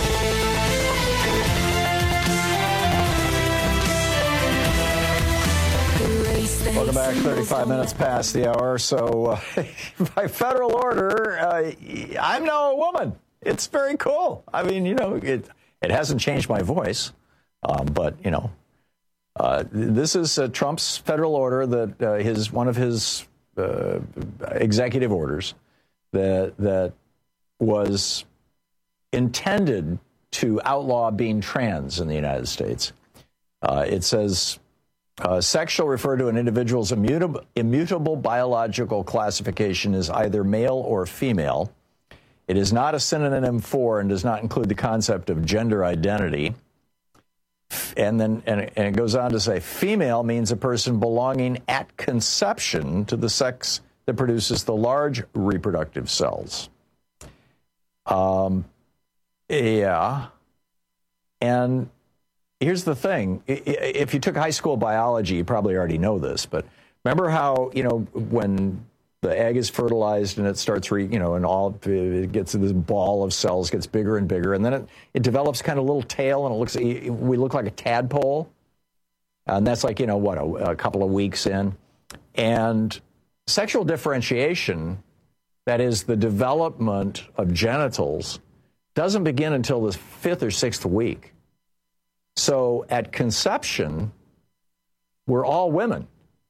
Welcome back. 35 minutes past the hour. So by federal order, I'm now a woman. It's very cool. I mean, you know, it hasn't changed my voice, but you know, this is Trump's federal order that one of his executive orders that was intended to outlaw being trans in the United States. It says sex shall refer to an individual's immutable biological classification as either male or female. It is not a synonym for and does not include the concept of gender identity. And it goes on to say female means a person belonging at conception to the sex that produces the large reproductive cells. Yeah. And here's the thing. If you took high school biology, you probably already know this, but remember how, you know, when the egg is fertilized and it starts, it gets this ball of cells, gets bigger and bigger, and then it develops kind of a little tail, and we look like a tadpole. And that's like, a couple of weeks in. And sexual differentiation, that is the development of genitals, doesn't begin until the 5th or 6th week. So at conception, we're all women.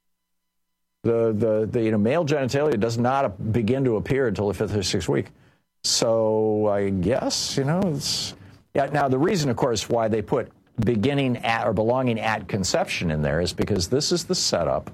The male genitalia does not begin to appear until the 5th or 6th week. So I guess, it's... Yeah, now, the reason, of course, why they put beginning at or belonging at conception in there is because this is the setup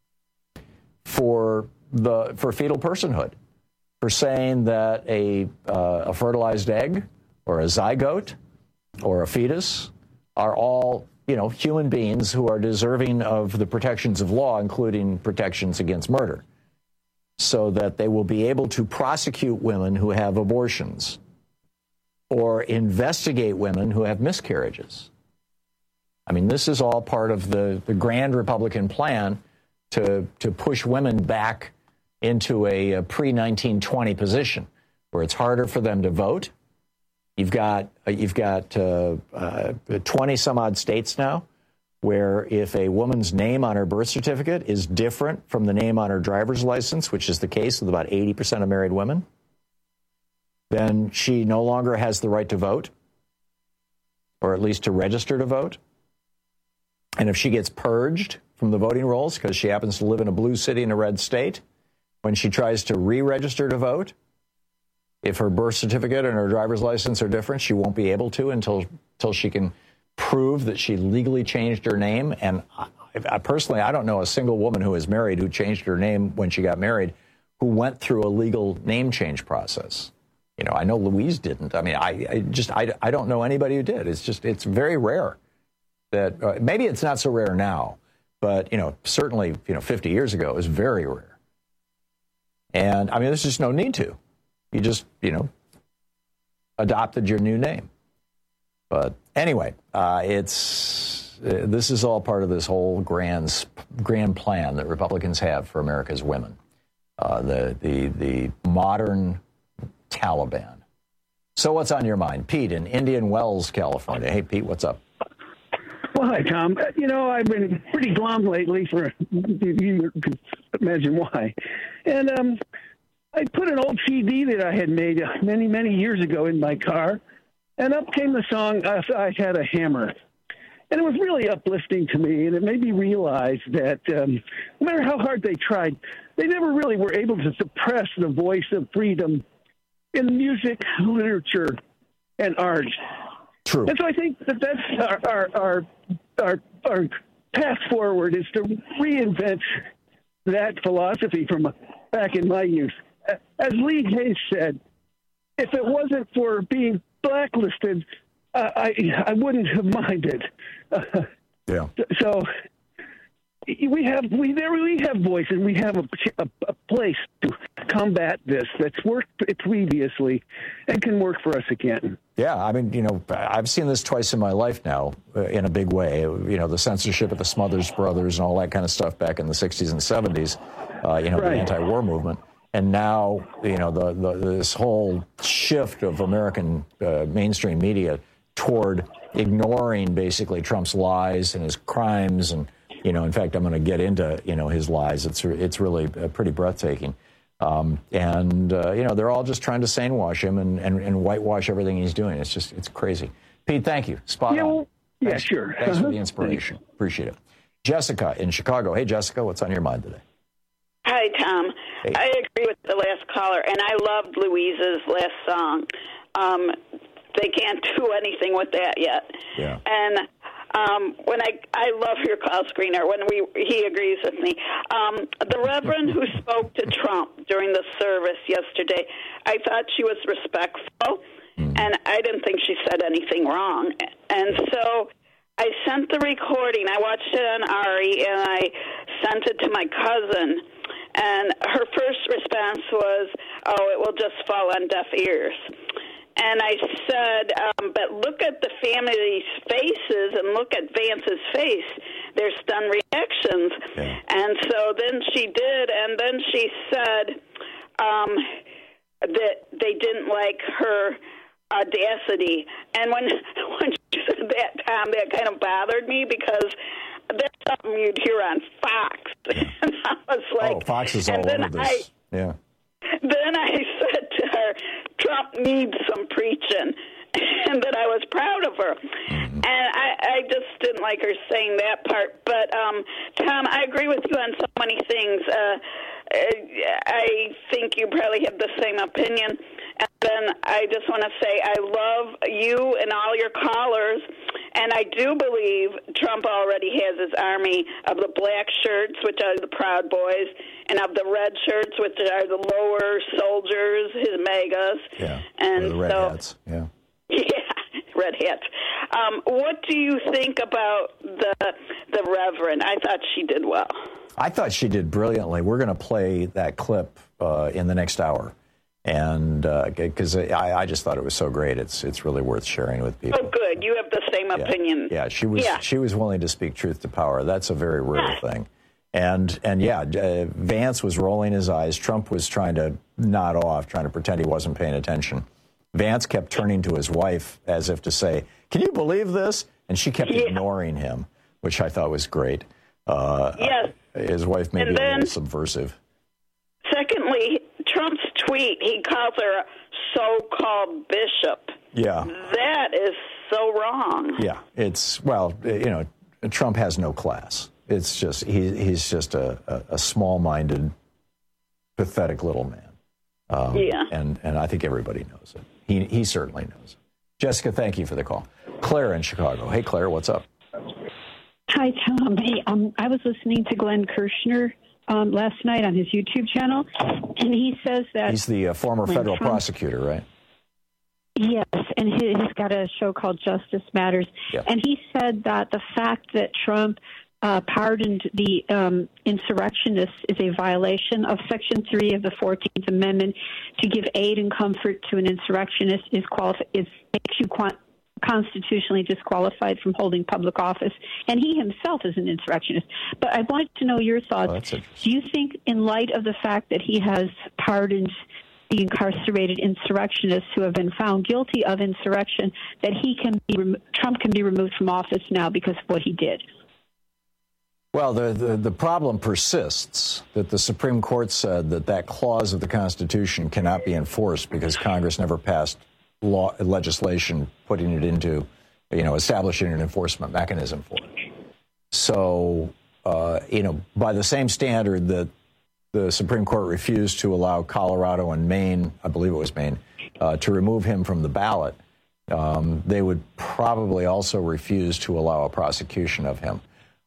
for fetal personhood, for saying that a fertilized egg or a zygote or a fetus are all, human beings who are deserving of the protections of law, including protections against murder, so that they will be able to prosecute women who have abortions or investigate women who have miscarriages. I mean, this is all part of the grand Republican plan to push women back into a pre-1920 position where it's harder for them to vote. You've got 20 some odd states now where if a woman's name on her birth certificate is different from the name on her driver's license, which is the case with about 80% of married women, then she no longer has the right to vote, or at least to register to vote. And if she gets purged from the voting rolls because she happens to live in a blue city in a red state, when she tries to re-register to vote, if her birth certificate and her driver's license are different, she won't be able to until she can prove that she legally changed her name. And I personally, I don't know a single woman who is married who changed her name when she got married who went through a legal name change process. I know Louise didn't. I mean, I don't know anybody who did. It's very rare that maybe it's not so rare now, but, certainly, 50 years ago, it was very rare. And I mean, there's just no need to. You just, adopted your new name. But anyway, this is all part of this whole grand plan that Republicans have for America's women. The modern Taliban. So what's on your mind? Pete in Indian Wells, California. Hey, Pete, what's up? Well, hi, Tom. I've been pretty glum lately you can imagine why. And I put an old CD that I had made many, many years ago in my car, and up came the song, I Had a Hammer. And it was really uplifting to me, and it made me realize that no matter how hard they tried, they never really were able to suppress the voice of freedom in music, literature, and art. True. And so I think that's our path forward is to reinvent that philosophy from back in my youth. As Lee Hayes said, if it wasn't for being blacklisted, I wouldn't have minded. Yeah. So we have voice, and we have a place to combat this that's worked previously and can work for us again. Yeah, I mean, I've seen this twice in my life now in a big way. The censorship of the Smothers Brothers and all that kind of stuff back in the 60s and 70s, right. The anti-war movement. And now, this whole shift of American mainstream media toward ignoring basically Trump's lies and his crimes. And, in fact, I'm going to get into, his lies. It's really pretty breathtaking. They're all just trying to sane-wash him and whitewash everything he's doing. It's crazy. Pete, thank you. Spot on. Yeah, sure. Thanks for the inspiration. Appreciate it. Jessica in Chicago. Hey, Jessica, what's on your mind today? Hi, Tom. Hey. I agree with the last caller, and I loved Louise's last song. They can't do anything with that yet. Yeah. And when I love your call screener when he agrees with me. The Reverend who spoke to Trump during the service yesterday, I thought she was respectful, and I didn't think she said anything wrong. And so I sent the recording. I watched it on Ari, and I sent it to my cousin. And her first response was, "Oh, it will just fall on deaf ears." And I said, but look at the family's faces and look at Vance's face. They're stunned reactions. Yeah. And so then she did, and then she said that they didn't like her audacity. And when she said that, Tom, that kind of bothered me because that's something you'd hear on Fox. And I was like, Fox is all over this. Yeah. Then I said to her, Trump needs some preaching, and that I was proud of her. Mm-hmm. And I just didn't like her saying that part. But, Tom, I agree with you on so many things. I think you probably have the same opinion. And then I just want to say I love you and all your callers, and I do believe Trump already has his army of the black shirts, which are the Proud Boys, and of the red shirts, which are the lower soldiers, his MAGAs. Yeah, and the red hats, yeah. Yeah, red hats. What do you think about the Reverend? I thought she did well. I thought she did brilliantly. We're going to play that clip in the next hour. And because I just thought it was so great, it's really worth sharing with people. Oh, good. You have the same opinion. Yeah, she was willing to speak truth to power. That's a very rare thing. And Vance was rolling his eyes. Trump was trying to nod off, trying to pretend he wasn't paying attention. Vance kept turning to his wife as if to say, "Can you believe this?" And she kept ignoring him, which I thought was great. Yes. His wife may be a little subversive. Secondly, Trump's tweet, he calls her a so-called bishop. Yeah. That is so wrong. Yeah. Trump has no class. It's just, he's just a small-minded, pathetic little man. And I think everybody knows it. He certainly knows it. Jessica, thank you for the call. Claire in Chicago. Hey, Claire, what's up? Hi, Tom. Hey, I was listening to Glenn Kirshner last night on his YouTube channel, and he says that... He's the former federal prosecutor, right? Yes, and he's got a show called Justice Matters. Yeah. And he said that the fact that Trump pardoned the insurrectionists is a violation of Section 3 of the 14th Amendment. To give aid and comfort to an insurrectionist makes you constitutionally disqualified from holding public office, and he himself is an insurrectionist. But I want to know your thoughts. Do you think, in light of the fact that he has pardoned the incarcerated insurrectionists who have been found guilty of insurrection, that Trump can be removed from office now because of what he did? Well, the problem persists that the Supreme Court said that clause of the Constitution cannot be enforced because Congress never passed legislation putting it into, establishing an enforcement mechanism for it. So, by the same standard that the Supreme Court refused to allow Colorado and Maine, I believe it was Maine, to remove him from the ballot, they would probably also refuse to allow a prosecution of him.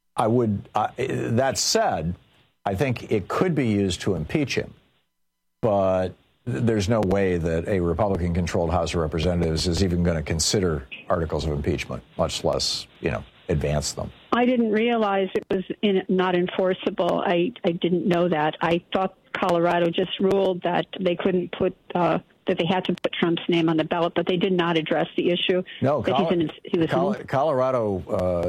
That said, I think it could be used to impeach him, but there's no way that a Republican-controlled House of Representatives is even going to consider articles of impeachment, much less, advance them. I didn't realize it was not enforceable. I didn't know that. I thought Colorado just ruled that they couldn't put that they had to put Trump's name on the ballot, but they did not address the issue. No, Colorado,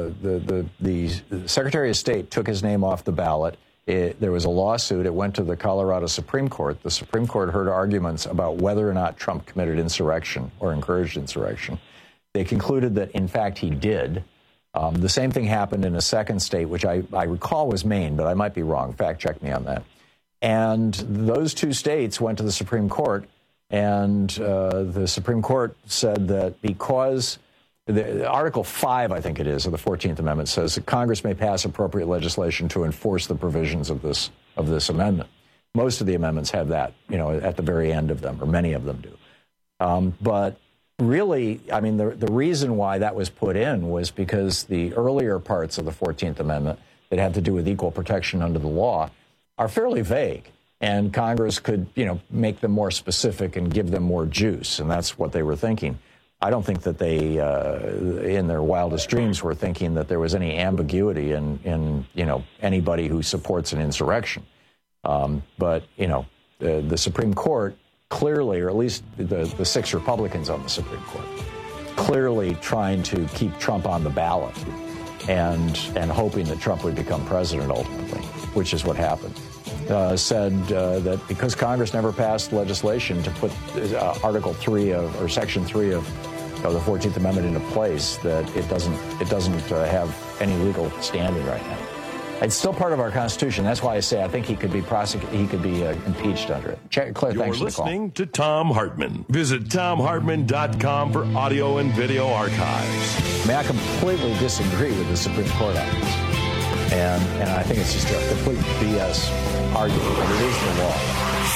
the Secretary of State took his name off the ballot. There was a lawsuit. It went to the Colorado Supreme Court. The Supreme Court heard arguments about whether or not Trump committed insurrection or encouraged insurrection. They concluded that, in fact, he did. The same thing happened in a second state, which I recall was Maine, but I might be wrong. Fact check me on that. And those two states went to the Supreme Court, and the Supreme Court said that because Article 5, I think it is, of the 14th Amendment says that Congress may pass appropriate legislation to enforce the provisions of this amendment. Most of the amendments have that, at the very end of them, or many of them do. But really, I mean, the reason why that was put in was because the earlier parts of the 14th Amendment that had to do with equal protection under the law are fairly vague. And Congress could, make them more specific and give them more juice. And that's what they were thinking. I don't think that they, in their wildest dreams, were thinking that there was any ambiguity in anybody who supports an insurrection. But the Supreme Court clearly, or at least the 6 Republicans on the Supreme Court, clearly trying to keep Trump on the ballot and hoping that Trump would become president ultimately, which is what happened. Said that because Congress never passed legislation to put Article 3 or Section 3 of the 14th Amendment into place, that it doesn't have any legal standing right now. It's still part of our Constitution. That's why I say I think he could be impeached under it. Claire, You're thanks for the call. listening to Thom Hartmann. Visit ThomHartmann.com for audio and video archives. I mean, I completely disagree with the Supreme Court on this. And I think it's just a complete BS argument, but it is the law.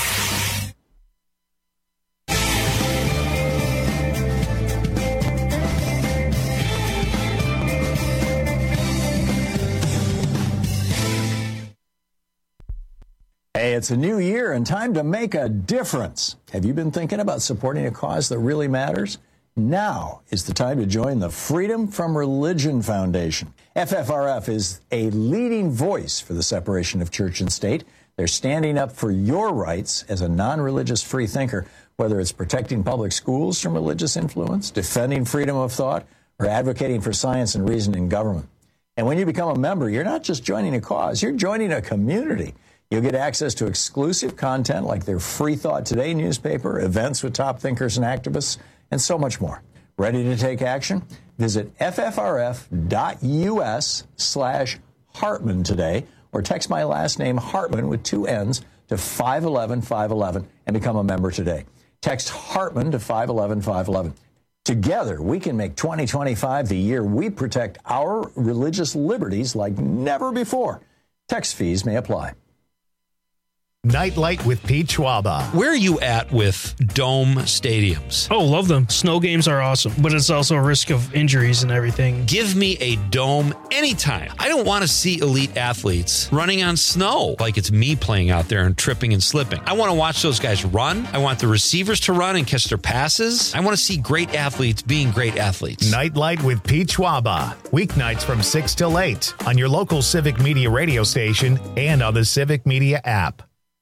Hey, it's a new year and time to make a difference. Have you been thinking about supporting a cause that really matters? Now is the time to join the Freedom from Religion Foundation. FFRF is a leading voice for the separation of church and state. They're standing up for your rights as a non-religious free thinker, whether it's protecting public schools from religious influence, defending freedom of thought, or advocating for science and reason in government. And when you become a member, you're not just joining a cause, you're joining a community. You'll get access to exclusive content like their Free Thought Today newspaper, events with top thinkers and activists, and so much more. Ready to take action? Visit ffrf.us/Hartmann today, or text my last name Hartmann with 2 N's to 511-511 and become a member today. Text Hartmann to 511-511. Together, we can make 2025 the year we protect our religious liberties like never before. Text fees may apply. Nightlight with Pete Schwaba. Where are you at with dome stadiums? Oh, love them. Snow games are awesome, but it's also a risk of injuries and everything. Give me a dome anytime. I don't want to see elite athletes running on snow like it's me playing out there and tripping and slipping. I want to watch those guys run. I want the receivers to run and catch their passes. I want to see great athletes being great athletes. Nightlight with Pete Schwaba. Weeknights from 6 till 8 on your local Civic Media radio station and on the Civic Media app.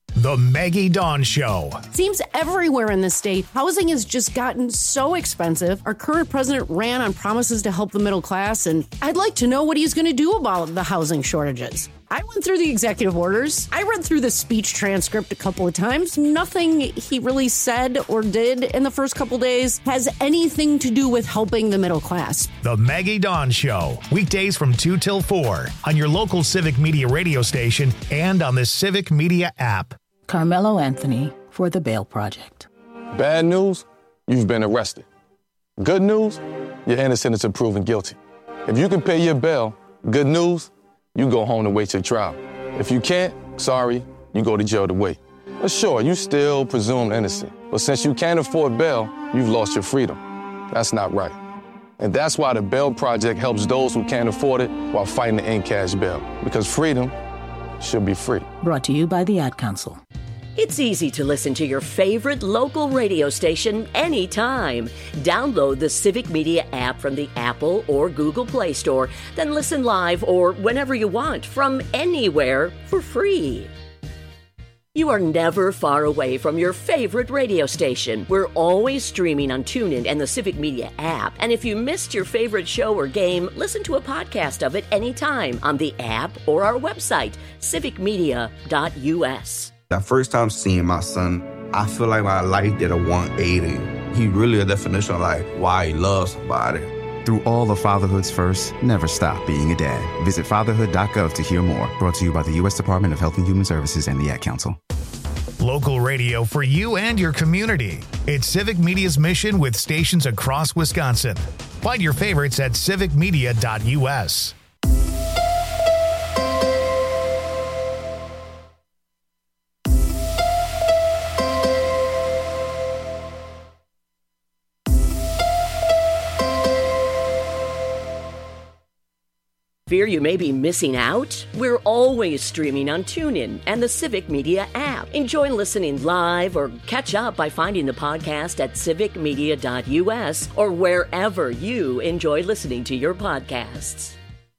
The Maggie Dawn Show. Seems everywhere in the state, housing has just gotten so expensive. Our current president ran on promises to help the middle class, and I'd like to know what he's going to do about the housing shortages. I went through the executive orders. I read through the speech transcript a couple of times. Nothing he really said or did in the first couple days has anything to do with helping the middle class. The Maggie Dawn Show. Weekdays from 2 till 4 on your local Civic Media radio station and on the Civic Media app. Carmelo Anthony for the Bail Project. Bad news, you've been arrested. Good news, you're innocent until proven guilty. If you can pay your bail, good news, you go home to wait your trial. If you can't, sorry, you go to jail to wait. But sure, you still presumed innocent. But since you can't afford bail, you've lost your freedom. That's not right. And that's why the Bail Project helps those who can't afford it while fighting to end cash bail. Because freedom should be free. Brought to you by the Ad Council. It's easy to listen to your favorite local radio station anytime. Download the Civic Media app from the Apple or Google Play Store, then listen live or whenever you want from anywhere for free. You are never far away from your favorite radio station. We're always streaming on TuneIn and the Civic Media app. And if you missed your favorite show or game, listen to a podcast of it anytime on the app or our website, civicmedia.us. That first time seeing my son, I feel like my life did a 180. He really a definition of like why he loves somebody. Through all of fatherhood's first, never stop being a dad. Visit fatherhood.gov to hear more. Brought to you by the U.S. Department of Health and Human Services and the Ad Council. Local radio for you and your community. It's Civic Media's mission with stations across Wisconsin. Find your favorites at civicmedia.us. Fear you may be missing out? We're always streaming on TuneIn and the Civic Media app. Enjoy listening live or catch up by finding the podcast at civicmedia.us or wherever you enjoy listening to your podcasts.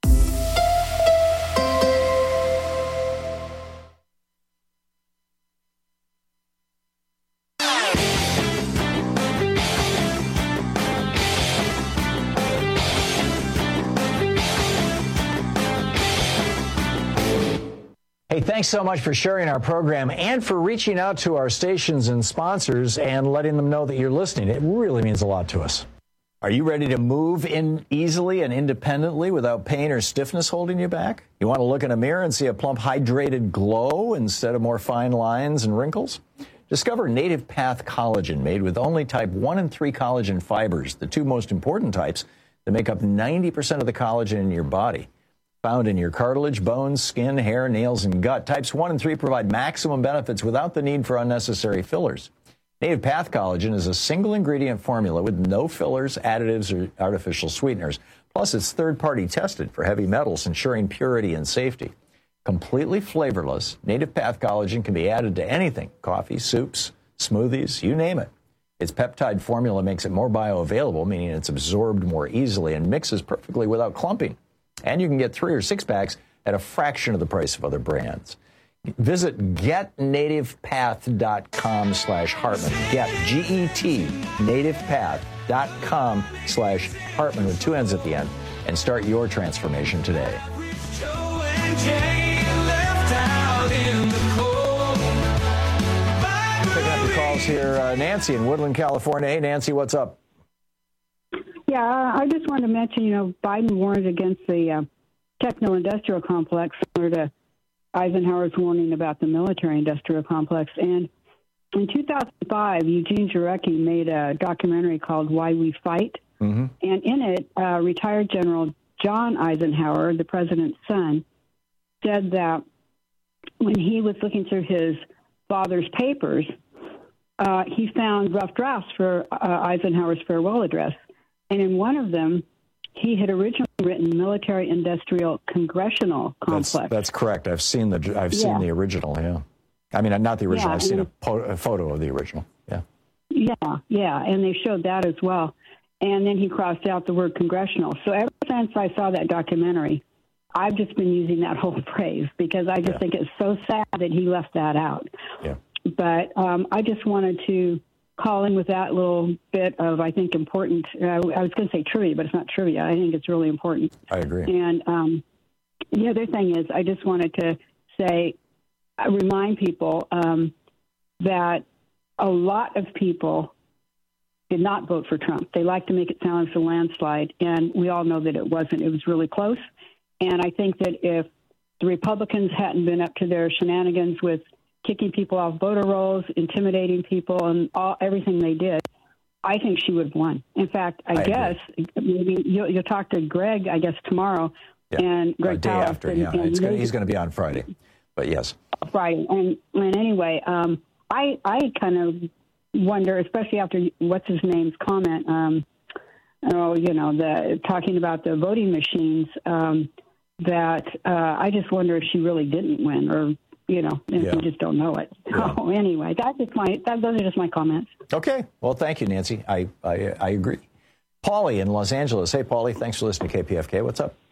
Hey, thanks so much for sharing our program and for reaching out to our stations and sponsors and letting them know that you're listening. It really means a lot to us. Are you ready to move in easily and independently without pain or stiffness holding you back? You want to look in a mirror and see a plump, hydrated glow instead of more fine lines and wrinkles? Discover Native Path Collagen, made with only type 1 and 3 collagen fibers, the two most important types that make up 90% of the collagen in your body. Found in your cartilage, bones, skin, hair, nails, and gut. Types 1 and 3 provide maximum benefits without the need for unnecessary fillers. Native Path Collagen is a single-ingredient formula with no fillers, additives, or artificial sweeteners. Plus, it's third-party tested for heavy metals, ensuring purity and safety. Completely flavorless, Native Path Collagen can be added to anything: coffee, soups, smoothies, you name it. Its peptide formula makes it more bioavailable, meaning it's absorbed more easily and mixes perfectly without clumping. And you can get 3 or 6 packs at a fraction of the price of other brands. Visit getnativepath.com/Hartman. Get, G-E-T, nativepath.com/Hartman with 2 N's at the end, and start your transformation today. Picking up the calls here, Nancy in Woodland, California. Hey, Nancy, what's up? Yeah, I just wanted to mention, Biden warned against the techno-industrial complex, similar to Eisenhower's warning about the military-industrial complex. And in 2005, Eugene Jarecki made a documentary called Why We Fight. Mm-hmm. And in it, retired General John Eisenhower, the president's son, said that when he was looking through his father's papers, he found rough drafts for Eisenhower's farewell address. And in one of them, he had originally written military-industrial congressional complex. That's correct. I've seen the original. Yeah, I mean, not the original. I've seen a photo of the original. Yeah. Yeah, and they showed that as well. And then he crossed out the word congressional. So ever since I saw that documentary, I've just been using that whole phrase because I just think it's so sad that he left that out. Yeah. But I just wanted to call in with that little bit of, I think, important. I was going to say trivia, but it's not trivia. I think it's really important. I agree. And the other thing is, I just wanted to say, remind people that a lot of people did not vote for Trump. They like to make it sound like it's a landslide, and we all know that it wasn't. It was really close. And I think that if the Republicans hadn't been up to their shenanigans with kicking people off voter rolls, intimidating people, and everything they did, I think she would have won. In fact, I guess maybe you'll talk to Greg, I guess, tomorrow. Yeah. And Greg day Powell. after, and he's going to be on Friday. But yes. Friday. And anyway, I kind of wonder, especially after what's his name's comment, talking about the voting machines, that I just wonder if she really didn't win, or we just don't know it. Yeah. So anyway, those are just my comments. Okay. Well, thank you, Nancy. I agree. Paulie in Los Angeles. Hey, Paulie. Thanks for listening to KPFK. What's up?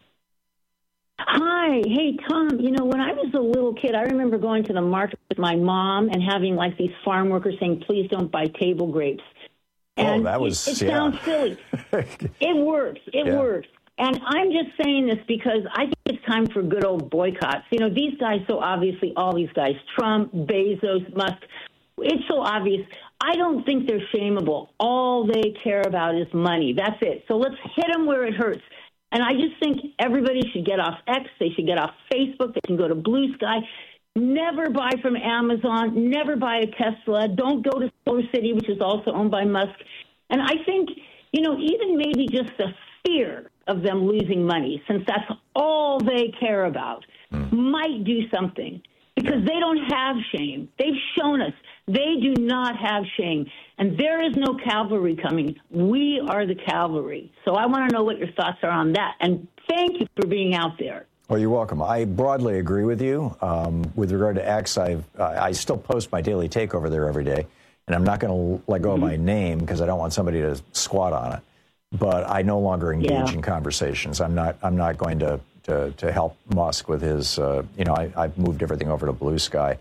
Hi. Hey, Tom. When I was a little kid, I remember going to the market with my mom and having like these farm workers saying, "Please don't buy table grapes." And that was it sounds silly. It works. It works. And I'm just saying this because I think it's time for good old boycotts. These guys, so obviously, all these guys, Trump, Bezos, Musk, it's so obvious. I don't think they're shameable. All they care about is money. That's it. So let's hit them where it hurts. And I just think everybody should get off X. They should get off Facebook. They can go to Blue Sky. Never buy from Amazon. Never buy a Tesla. Don't go to Solar City, which is also owned by Musk. And I think, even maybe just the fear of them losing money, since that's all they care about, might do something. Because they don't have shame. They've shown us they do not have shame. And there is no cavalry coming. We are the cavalry. So I want to know what your thoughts are on that. And thank you for being out there. Well, you're welcome. I broadly agree with you. With regard to X, I still post my daily take over there every day. And I'm not going to let go of my name because I don't want somebody to squat on it. But I no longer engage in conversations. I'm not going to help Musk with his, I've moved everything over to Blue Sky.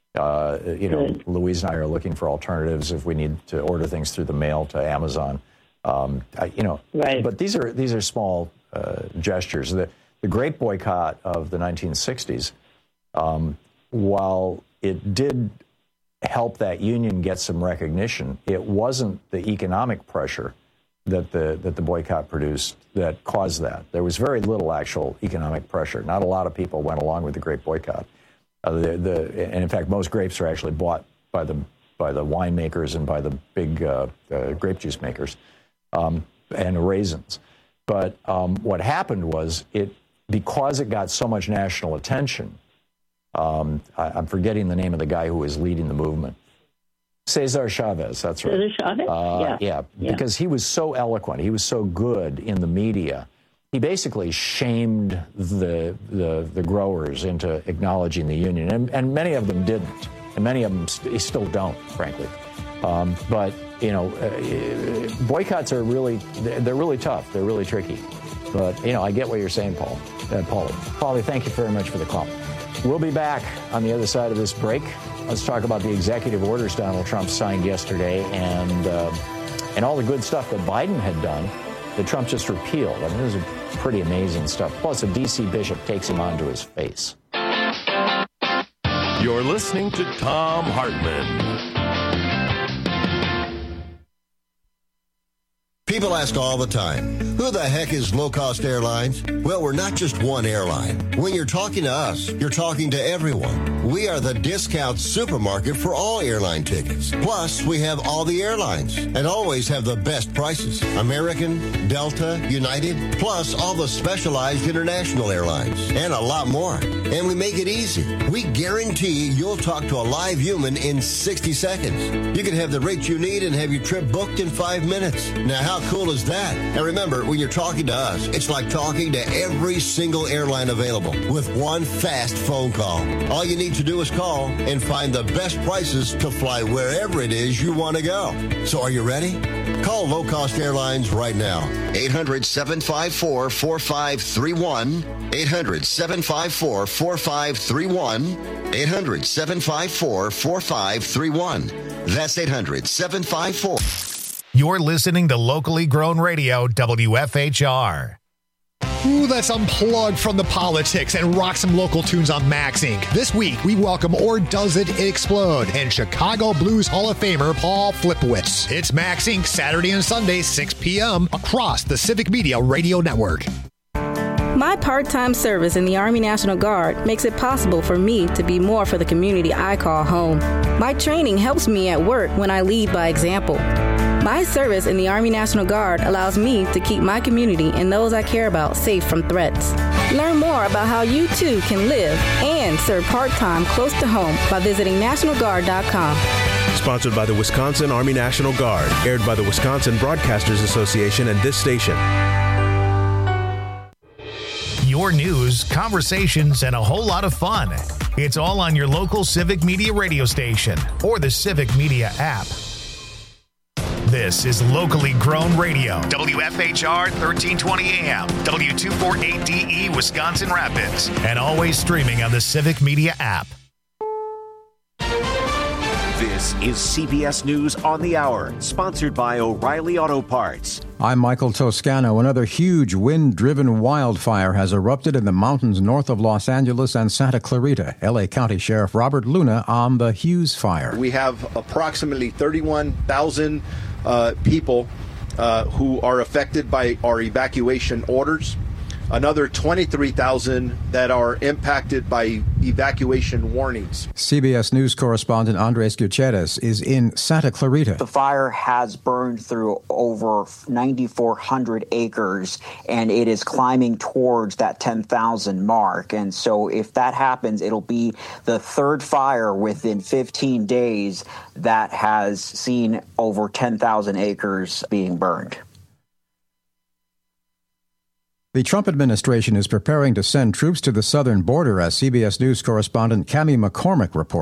Louise and I are looking for alternatives if we need to order things through the mail to Amazon. Right. But these are small gestures. The great boycott of the 1960s, while it did help that union get some recognition, it wasn't the economic pressure that the boycott produced that caused that. There was very little actual economic pressure. Not a lot of people went along with the Great Boycott. And in fact, most grapes are actually bought by the winemakers and by the big grape juice makers, and raisins. But what happened was because it got so much national attention. I'm forgetting the name of the guy who was leading the movement. Cesar Chavez, that's right. Cesar Chavez? Yeah, because he was so eloquent. He was so good in the media. He basically shamed the growers into acknowledging the union, and many of them didn't, and many of them still don't, frankly. But boycotts are they're really tough. They're really tricky. But I get what you're saying, Paulie, thank you very much for the call. We'll be back on the other side of this break. Let's talk about the executive orders Donald Trump signed yesterday and all the good stuff that Biden had done that Trump just repealed. I mean, this is pretty amazing stuff. Plus, a D.C. bishop takes him onto his face. You're listening to Thom Hartmann. People ask all the time, who the heck is Low Cost Airlines? Well, we're not just one airline. When you're talking to us, you're talking to everyone. We are the discount supermarket for all airline tickets. Plus, we have all the airlines and always have the best prices. American, Delta, United, plus all the specialized international airlines and a lot more. And we make it easy. We guarantee you'll talk to a live human in 60 seconds. You can have the rates you need and have your trip booked in 5 minutes. Now, how cool is that? And remember, when you're talking to us, it's like talking to every single airline available with one fast phone call. All you need to do is call and find the best prices to fly wherever it is you want to go. So are you ready? Call Low Cost Airlines right now. 800-754-4531. 800-754-4531. 800-754-4531. That's 800-754. You're listening to locally grown radio, WFHR. Ooh, let's unplug from the politics and rock some local tunes on Max Inc. This week, we welcome Or Does It Explode and Chicago Blues Hall of Famer Paul Flipowitz. It's Max Inc. Saturday and Sunday, 6 p.m. across the Civic Media Radio Network. My part-time service in the Army National Guard makes it possible for me to be more for the community I call home. My training helps me at work when I lead by example. My service in the Army National Guard allows me to keep my community and those I care about safe from threats. Learn more about how you too can live and serve part-time close to home by visiting NationalGuard.com. Sponsored by the Wisconsin Army National Guard. Aired by the Wisconsin Broadcasters Association and this station. Your news, conversations, and a whole lot of fun. It's all on your local Civic Media radio station or the Civic Media app. This is locally grown radio. WFHR 1320 AM, W248DE, Wisconsin Rapids, and always streaming on the Civic Media app. This is CBS News on the Hour, sponsored by O'Reilly Auto Parts. I'm Michael Toscano. Another huge wind-driven wildfire has erupted in the mountains north of Los Angeles and Santa Clarita. L.A. County Sheriff Robert Luna on the Hughes fire. We have approximately 31,000 people who are affected by our evacuation orders. Another 23,000 that are impacted by evacuation warnings. CBS News correspondent Andres Gutierrez is in Santa Clarita. The fire has burned through over 9,400 acres, and it is climbing towards that 10,000 mark. And so if that happens, it'll be the third fire within 15 days that has seen over 10,000 acres being burned. The Trump administration is preparing to send troops to the southern border, as CBS News correspondent Cammie McCormick reports.